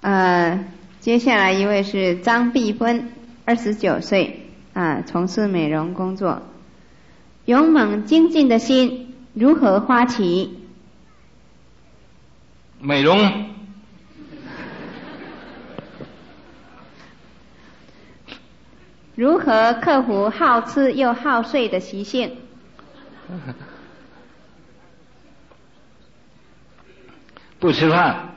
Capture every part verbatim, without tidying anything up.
呃，接下来一位是张碧芬，二十九岁，啊，从事美容工作。勇猛精进的心如何发起？ 美容。 如何克服好吃又好睡的习性？ 不吃饭。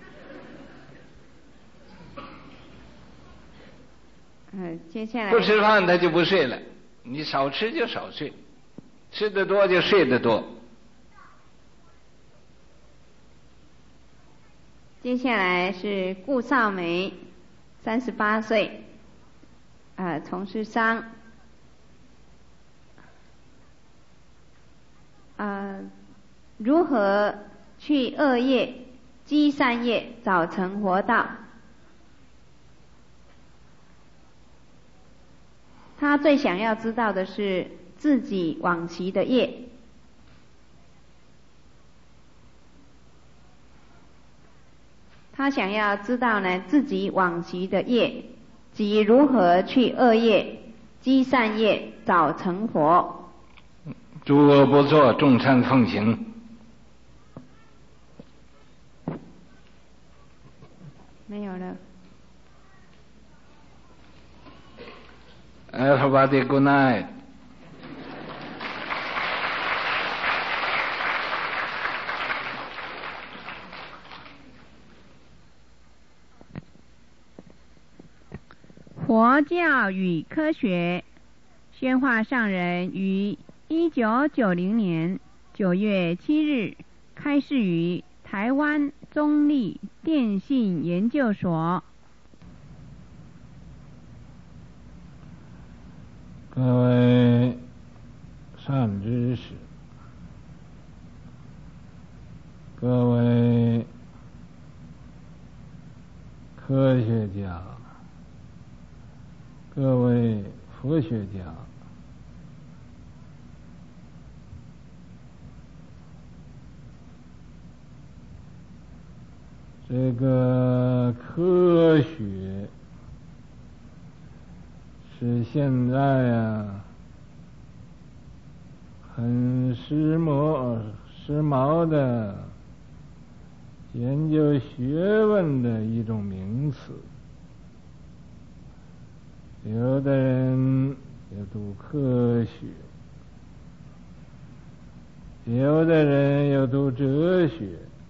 嗯，接下来不吃饭他就不睡了，你少吃就少睡，吃得多就睡得多。 接下来是顾少梅，三十八岁，呃，从事商，呃，如何去恶业积善业，早成佛道？他最想要知道的是自己往昔的业。他想要知道呢自己往昔的业，及如何去恶业积善业，早成佛。 诸恶不作，众善奉行。 没有了。 Everybody good night. 佛教与科学，宣化上人于一九九零年九月七日开示于台湾中立电信研究所。 各位善知识，各位科学家，各位佛学家，这个科学是现在呀很时髦时髦的研究学问的一种名词。有的人也读科学，有的人又读哲学，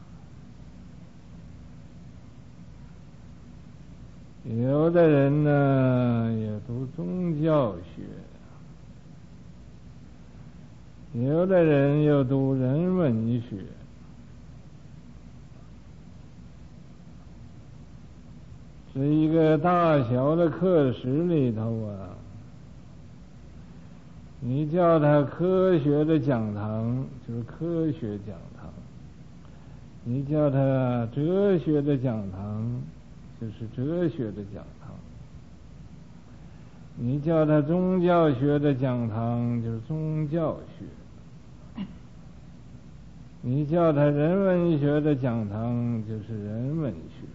有的人呢也读宗教学，有的人又读人文学。是一个大小的课室里头啊，你叫它科学的讲堂就是科学讲堂，你叫它哲学的讲堂就是哲学的讲堂，你叫它宗教学的讲堂就是宗教学，你叫它人文学的讲堂就是人文学。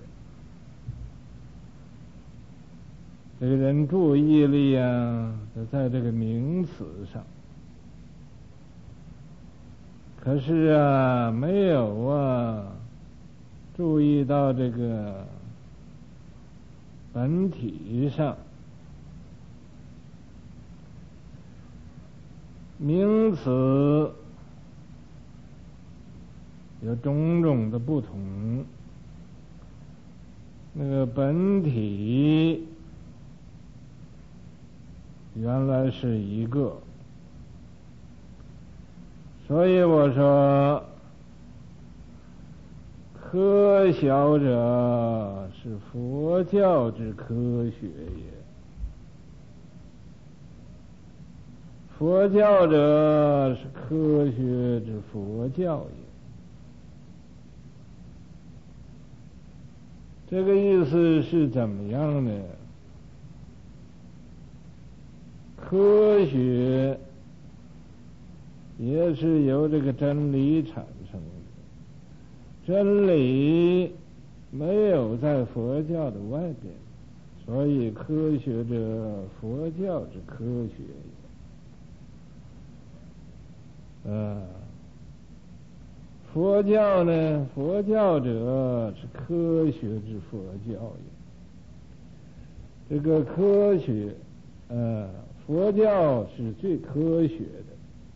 这个人注意力啊都在这个名词上，可是啊没有啊注意到这个本体上。名词有种种的不同，那个本体原来是一个，所以我说科学者是佛教之科学也，佛教者是科学之佛教也。这个意思是怎么样呢？科学也是由这个真理产生的，真理没有在佛教的外边，所以科学者佛教之科学也。啊，佛教呢，佛教者是科学之佛教也。这个科学，呃，佛教是最科学的。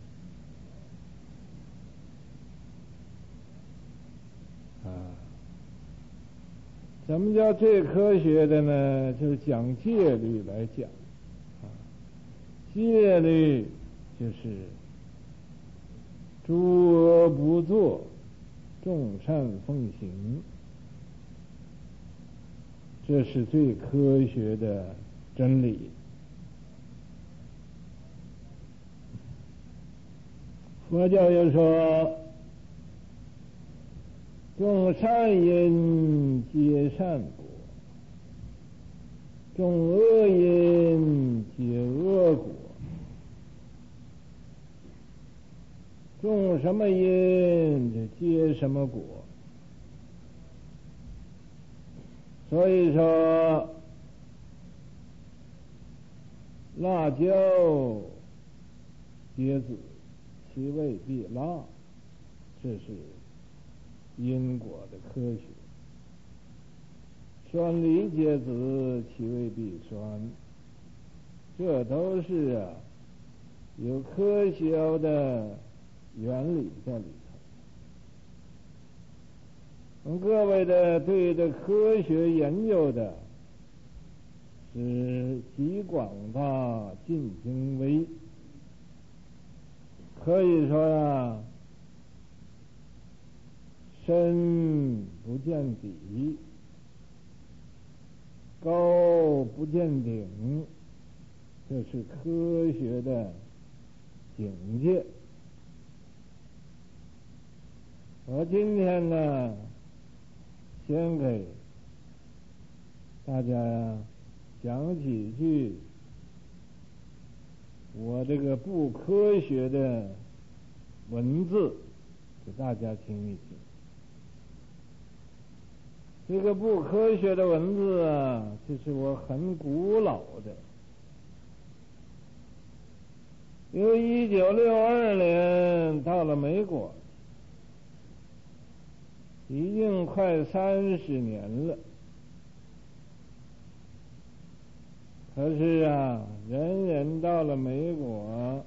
啊，什么叫最科学的呢？就是讲戒律来讲，啊，戒律就是诸恶不作，众善奉行，这是最科学的真理。佛教又说，种善因结善果，种恶因结恶果。种什么因就结什么果。所以说，辣椒结子，其味必辣，这是因果的科学。酸梨结子，其味必酸，这都是啊有科学的原理在里头。各位的对这科学研究的是极广大尽精微，可以说啊，深不见底，高不见顶，这是科学的境界。我今天呢，先给大家讲几句我这个不科学的文字，给大家听一听。这个不科学的文字啊，这是我很古老的，因为一九六二年到了美国，已经快三十年了。可是啊，人人到了美国，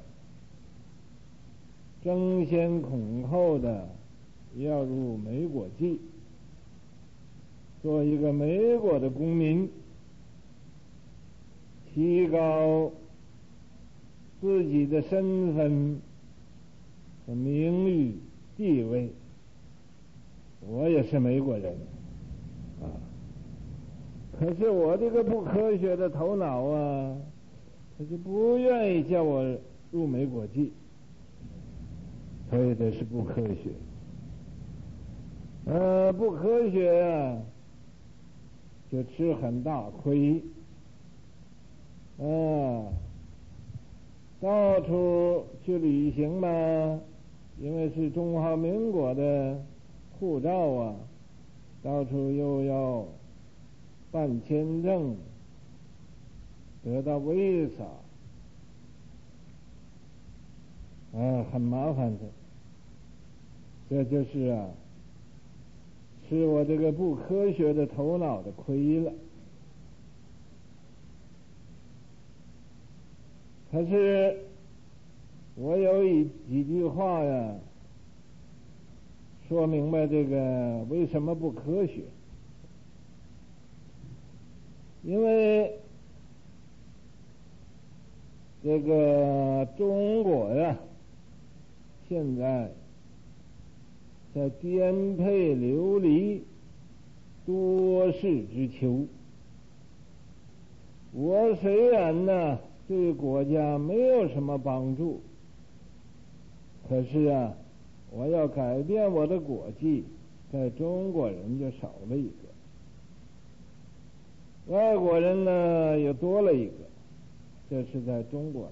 争先恐后的要入美国籍，做一个美国的公民，提高自己的身份和名誉地位。我也是美国人啊，可是我这个不科学的头脑啊，他就不愿意叫我入美国籍，所以这是不科学。呃，不科学啊，就吃很大亏啊，到处去旅行嘛，因为是中华民国的护照啊，到处又要办签证，得到 visa， 啊，很麻烦的。这就是啊，是我这个不科学的头脑的亏了。可是我有一几句话呀，说明白这个为什么不科学。因为这个中国呀，现在在颠沛流离，多事之秋。我虽然呢对国家没有什么帮助，可是啊，我要改变我的国籍，在中国人就少了一个，外国人呢又多了一个，这是在中国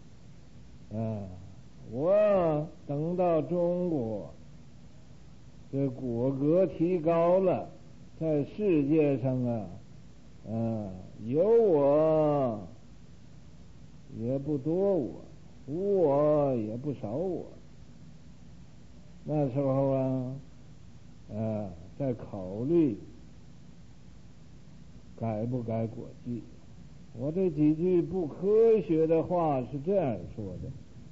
来说啊。我等到中国这果格提高了，在世界上啊，啊，有我也不多我，无我也不少我。那时候啊，啊，在考虑改不改果记。我这几句不科学的话是这样说的：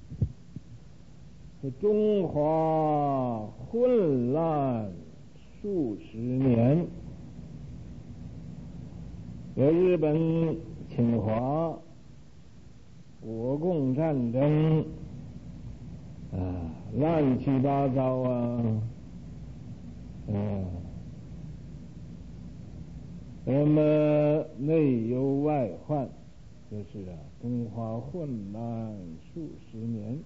这中华混乱数十年，有日本侵华、我共战争啊，乱七八糟啊，嗯、啊，那么内忧外患，就是啊，中华混乱数十年。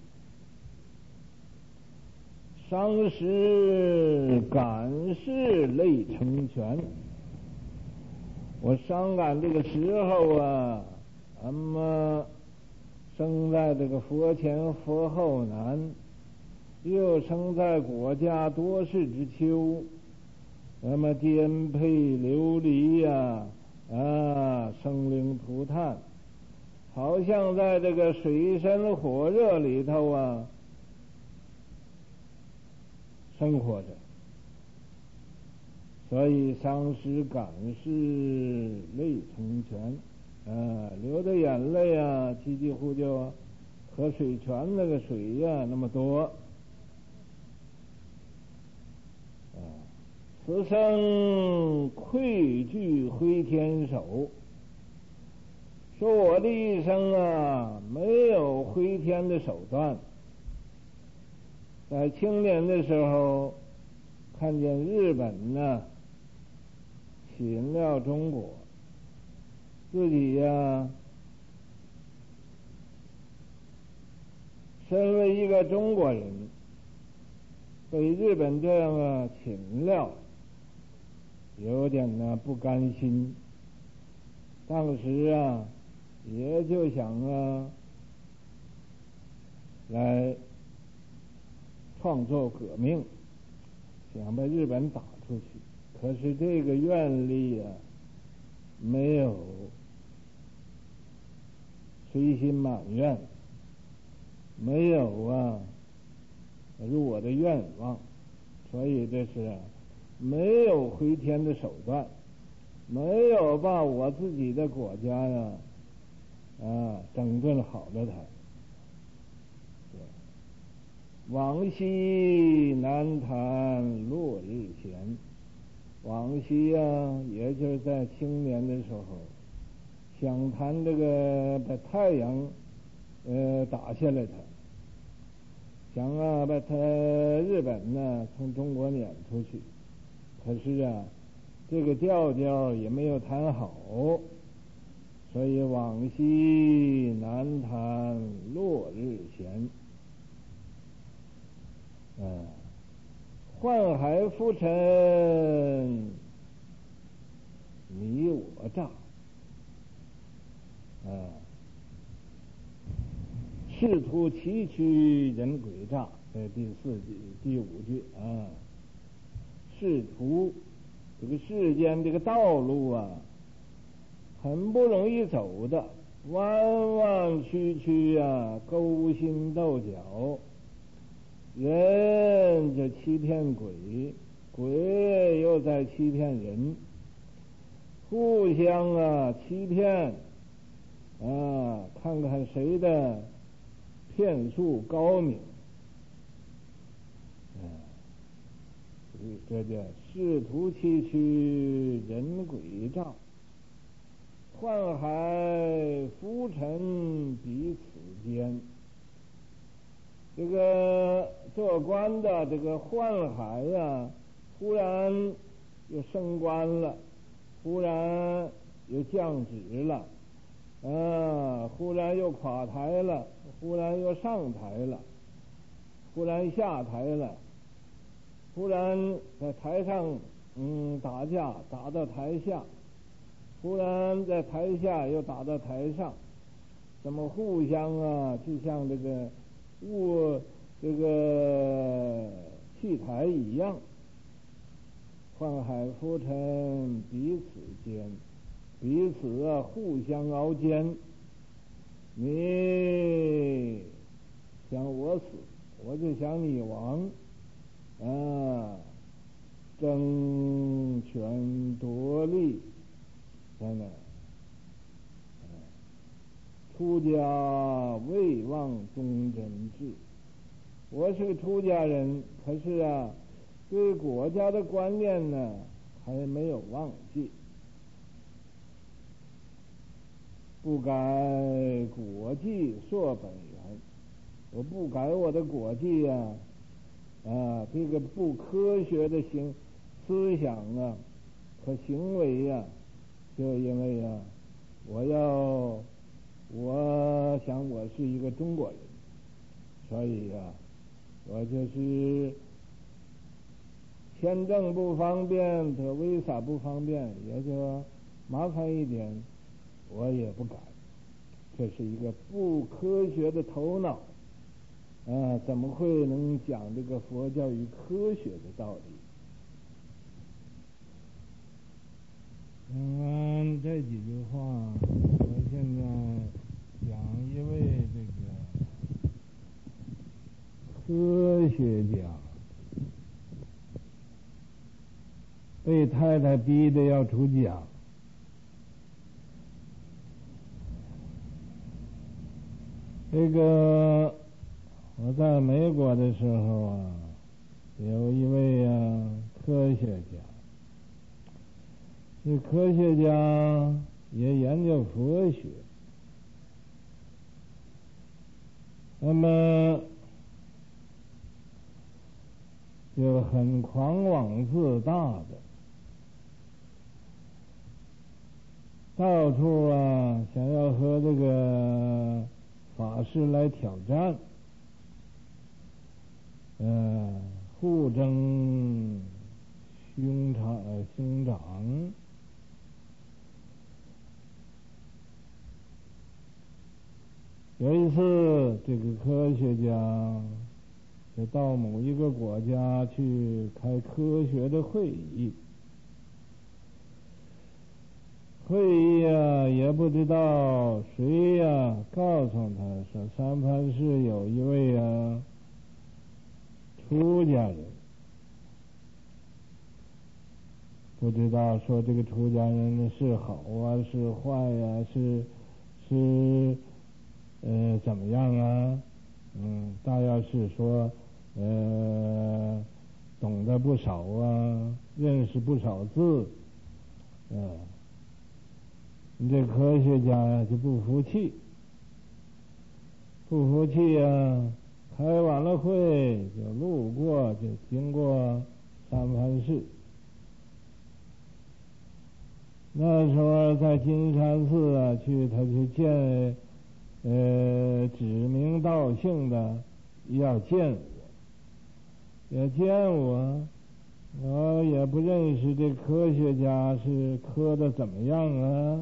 伤时感事累成全，我伤感这个时候啊，那么生在这个佛前佛后难，又生在国家多事之秋，那么颠沛流离呀、啊，啊，生灵涂炭，好像在这个水深火热里头啊生活着，所以伤时感事泪成泉啊，流的眼泪啊，几几乎就和水泉那个水呀、啊、那么多啊。此生愧惧挥天手，说我的一生啊没有挥天的手段。在青年的时候，看见日本呢侵了中国，自己呀、啊、身为一个中国人，被日本这样啊侵了，有点呢不甘心。当时啊，也就想啊来创作革命，想把日本打出去。可是这个愿力啊，没有随心满愿，没有啊如我的愿望，所以这是啊没有回天的手段，没有把我自己的国家呀啊整顿好了它。往昔难谈落日闲，往昔啊，也就是在青年的时候，想谈这个把太阳呃打下来它，想啊把它日本呢从中国撵出去，可是啊这个调调也没有谈好，所以往昔难谈落日闲。嗯，宦海浮沉你我诈，啊，仕途崎岖人诡诈，这第四句第五句啊，仕途这个世间这个道路啊，很不容易走的，弯弯曲曲啊，勾心斗角。人就欺骗鬼，鬼又在欺骗人，互相啊欺骗啊，看看谁的骗术高明啊！这叫仕途崎岖人诡诈，宦海浮沉彼此间。这个做官的这个宦海呀、啊，忽然又升官了，忽然又降职了，啊，忽然又垮台了，忽然又上台了，忽然下台了，忽然在台上嗯打架打到台下，忽然在台下又打到台上，怎么互相啊，就像这个物这个戏台一样宦海浮沉，彼此间，彼此啊互相熬奸。你想我死，我就想你亡，啊，争权夺利，真的。出家未忘忠贞志，我是个出家人，可是啊，对国家的观念呢还没有忘记，不改国纪溯本源，我不改我的国纪呀、啊，啊，这个不科学的行思想啊和行为呀、啊，就因为呀、啊，我要。我想我是一个中国人，所以呀、啊，我就是签证不方便，这为啥不方便，也就麻烦一点，我也不改。这是一个不科学的头脑啊，怎么会能讲这个佛教与科学的道理？嗯，这几句话，我现在讲一位这个科学家，被太太逼得要出家。这个我在美国的时候啊，有一位啊科学家。这科学家也研究佛学，那么就很狂妄自大的，到处啊想要和这个法师来挑战，呃，互争兄长兄长。有一次，这个科学家就到某一个国家去开科学的会议，会议啊也不知道谁呀、啊、告诉他说三藩市有一位啊出家人，不知道说这个出家人是好啊是坏呀、啊、是是呃，怎么样啊？嗯，大要是说，呃，懂得不少啊，认识不少字，嗯、呃，你这科学家呀就不服气，不服气呀，开完了会就路过，就经过三藩市。那时候在金山寺啊，去他去见。呃，指名道姓的要见我，要见我，我也不认识这科学家是科的怎么样啊，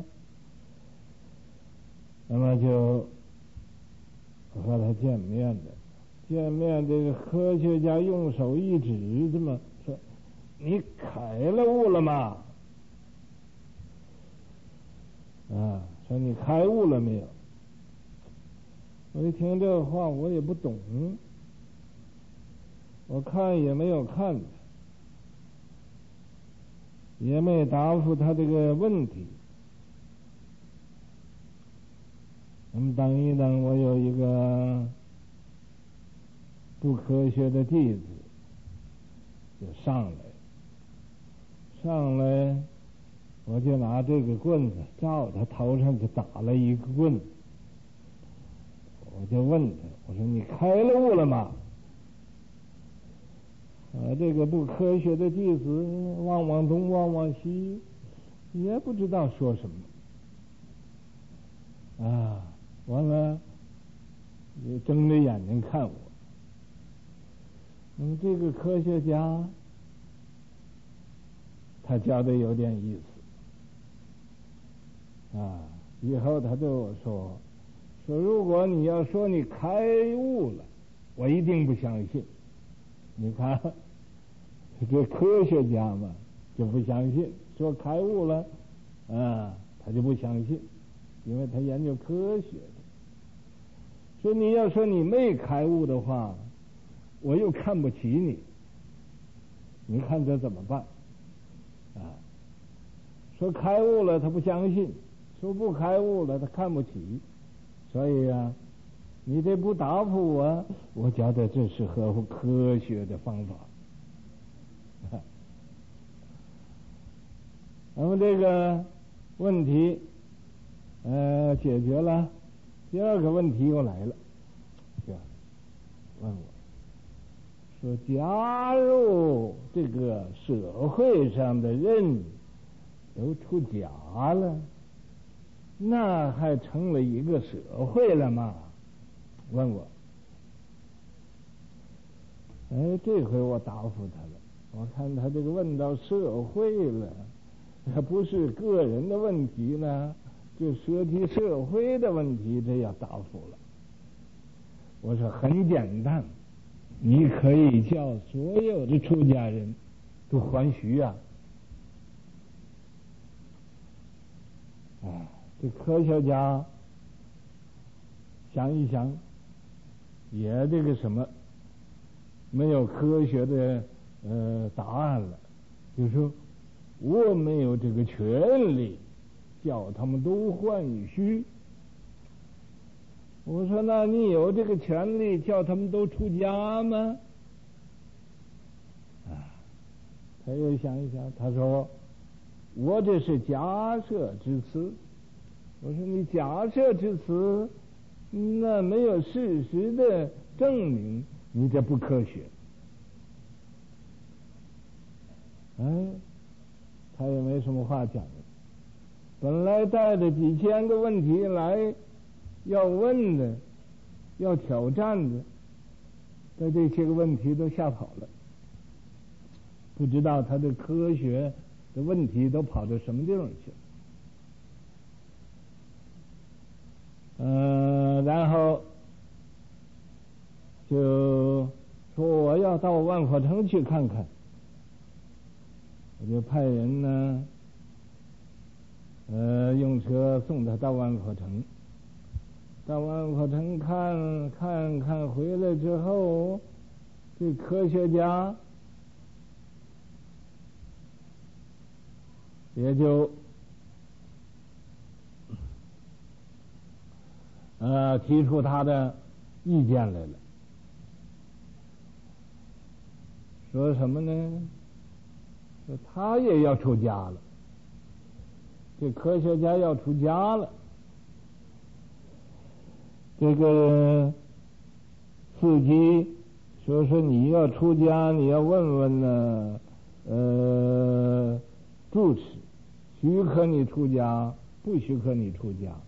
那么就和他见面的。见面，这个科学家用手一指，这么说：“你开了悟了吗？”啊，说你开悟了没有？我一听这话，我也不懂，我看也没有看，也没答复他这个问题。我们等一等，我有一个不科学的弟子就上来，上来，我就拿这个棍子照他头上就打了一个棍子。我就问他，我说你开了悟了吗？啊，这个不科学的弟子望望东望望西，也不知道说什么。啊，完了，也睁着眼睛看我。那么这个科学家，他教的有点意思。啊，以后他对我说。说如果你要说你开悟了，我一定不相信。你看，这科学家嘛， 就不相信，说开悟了啊，他就不相信，因为他研究科学的。说你要说你没开悟的话，我又看不起你，你看这怎么办啊？说开悟了他不相信，说不开悟了他看不起，所以啊，你这不答复我，我觉得这是合乎科学的方法。那么这个问题呃解决了，第二个问题又来了，就问我说，假如这个社会上的人都出家了，那还成了一个社会了吗？问我。哎，这回我答复他了。我看他这个问到社会了，它不是个人的问题呢，就涉及社会的问题，这要答复了。我说很简单，你可以叫所有的出家人都还虚啊！啊，这科学家想一想，也这个什么，没有科学的呃答案了，就说我没有这个权利叫他们都还虚。我说那你有这个权利叫他们都出家吗？啊，他又想一想，他说我这是假设之词。我说你假设之词，那没有事实的证明，你这不科学。哎，他也没什么话讲了。本来带着几千个问题来要问的，要挑战的，在这些个问题都吓跑了，不知道他的科学的问题都跑到什么地方去了。呃，然后就说我要到万佛城去看看，我就派人呢，呃，用车送他到万佛城。到万佛城看看看回来之后，这科学家也就呃提出他的意见来了，说什么呢？说他也要出家了，这科学家要出家了。这个司机说说你要出家，你要问问呢，呃，住持许可你出家，不许可你出家。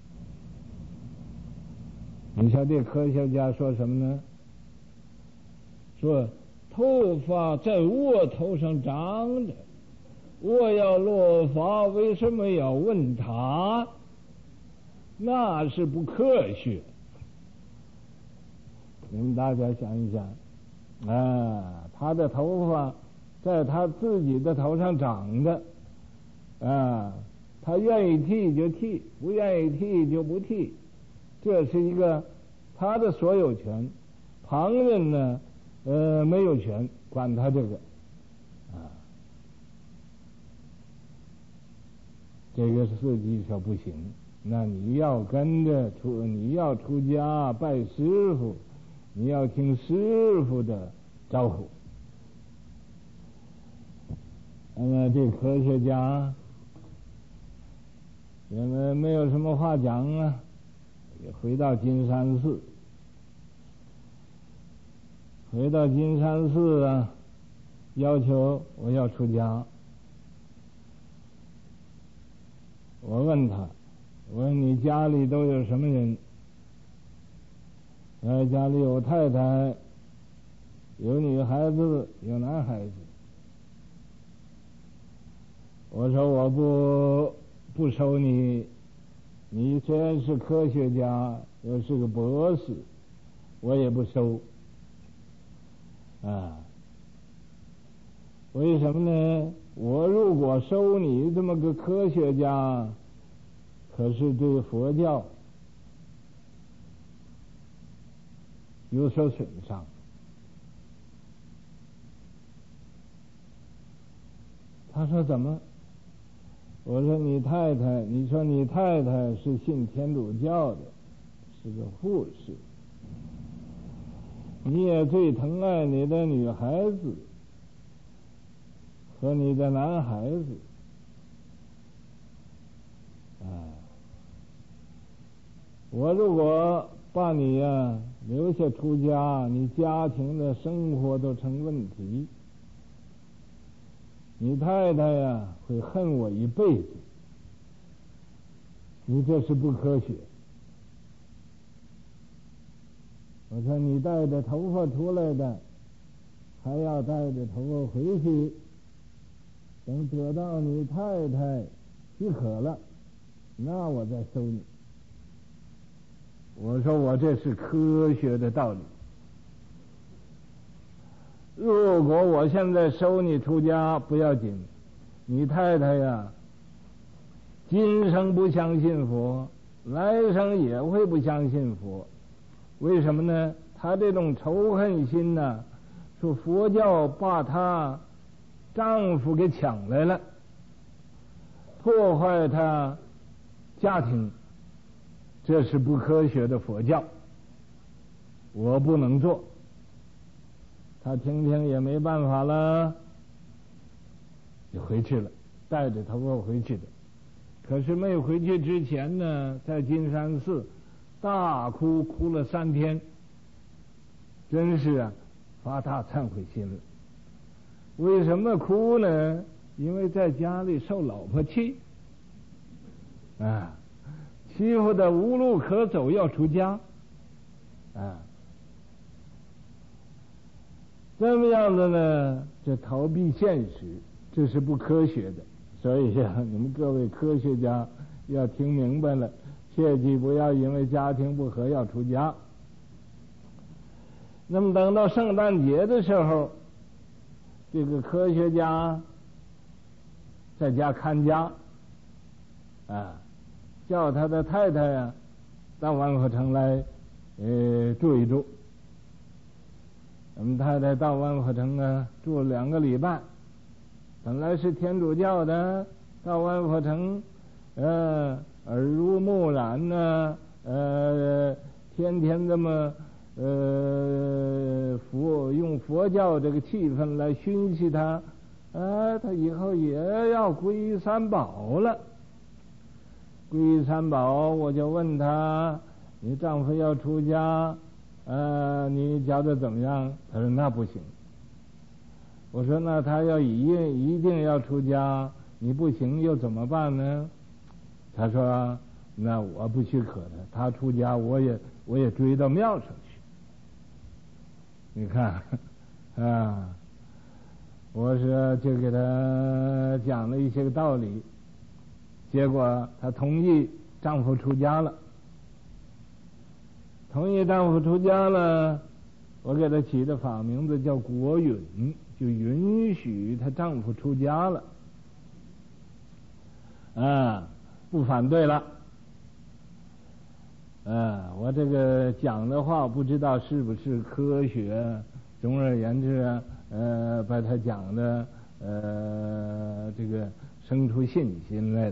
你瞧这科学家说什么呢？说头发在我头上长着，我要落发，为什么要问他？那是不科学。你们大家想一想，啊，他的头发在他自己的头上长着，啊，他愿意剃就剃，不愿意剃就不剃，这是一个他的所有权，旁人呢，呃，没有权管他这个，啊，这个司机说不行，那你要跟着出，你要出家拜师傅。你要听师傅的招呼。那么这科学家因为没有什么话讲啊，也回到金山寺。回到金山寺啊，要求我要出家。我问他，我问你家里都有什么人？呃，家里有太太，有女孩子，有男孩子。我说我不不收你，你虽然是科学家，又是个博士，我也不收。啊，为什么呢？ 我如果收你这么个科学家，可是对佛教有所损伤。他说怎么？我说你太太，你说你太太是信天主教的，是个护士，你也最疼爱你的女孩子和你的男孩子，啊，我如果把你呀、啊、留下出家，你家庭的生活都成问题，你太太呀、啊、会恨我一辈子，你这是不科学。我说你带着头发出来的，还要带着头发回去，等得到你太太许可了，那我再收你。我说我这是科学的道理。如果我现在收你出家不要紧，你太太呀，今生不相信佛，来生也会不相信佛。为什么呢？她这种仇恨心呢，说佛教把她丈夫给抢来了，破坏她家庭，这是不科学的佛教，我不能做。他听听也没办法了，就回去了，带着头发回去的。可是没回去之前呢，在金山寺大哭，哭了三天，真是啊，发大忏悔心了。为什么哭呢？因为在家里受老婆气啊，欺负的无路可走，要出家啊。这么样的呢，这逃避现实，这是不科学的。所以呀、啊，你们各位科学家要听明白了，切记不要因为家庭不和要出家。那么等到圣诞节的时候，这个科学家在家看家啊，叫他的太太呀、啊、到万佛城来呃住一住。我们太太到万佛城啊住了两个礼拜，本来是天主教的，到万佛城呃耳濡目染呢、啊，呃天天这么呃佛用佛教这个气氛来熏习他，呃他以后也要皈依三宝了。皈依三宝，我就问他，你丈夫要出家，呃，你觉得怎么样？他说那不行。我说那他要一一定要出家，你不行又怎么办呢？他说那我不许可他，他出家我也我也追到庙上去。你看啊，我说就给他讲了一些个道理，结果他同意丈夫出家了。同意丈夫出家了，我给她起的法名字叫国允，就允许她丈夫出家了，啊，不反对了。啊，我这个讲的话不知道是不是科学，总而言之，呃，把他讲的呃这个生出信心来了。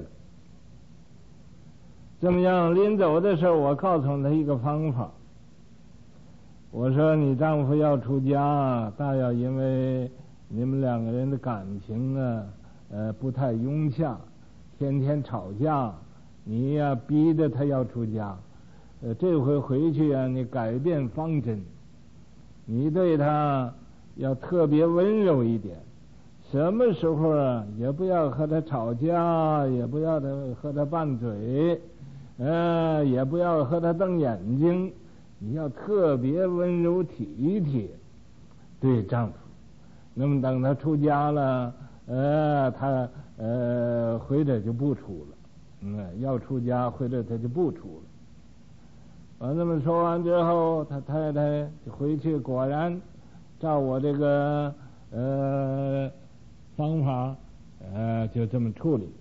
这么样，临走的时候，我告诉他一个方法。我说：“你丈夫要出家，大要因为你们两个人的感情啊，呃，不太融洽，天天吵架，你呀、啊、逼着他要出家。呃，这回回去啊，你改变方针，你对他要特别温柔一点。什么时候啊，也不要和他吵架，也不要他和他拌嘴。”呃，也不要和他瞪眼睛，你要特别温柔体贴对丈夫。那么等他出家了，呃，他呃回来就不出了，嗯，要出家回来他就不出了。我那么说完之后，他太太就回去，果然照我这个呃方法， 呃，就这么处理，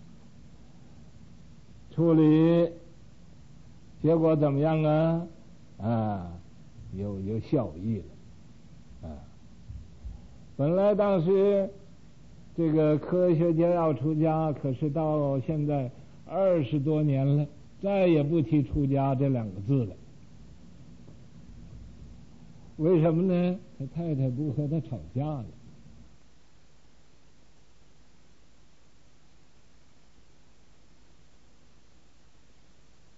处理，结果怎么样啊？啊，有有效益了，啊，本来当时这个科学家要出家，可是到现在二十多年了，再也不提出家这两个字了。为什么呢？他太太不和他吵架了。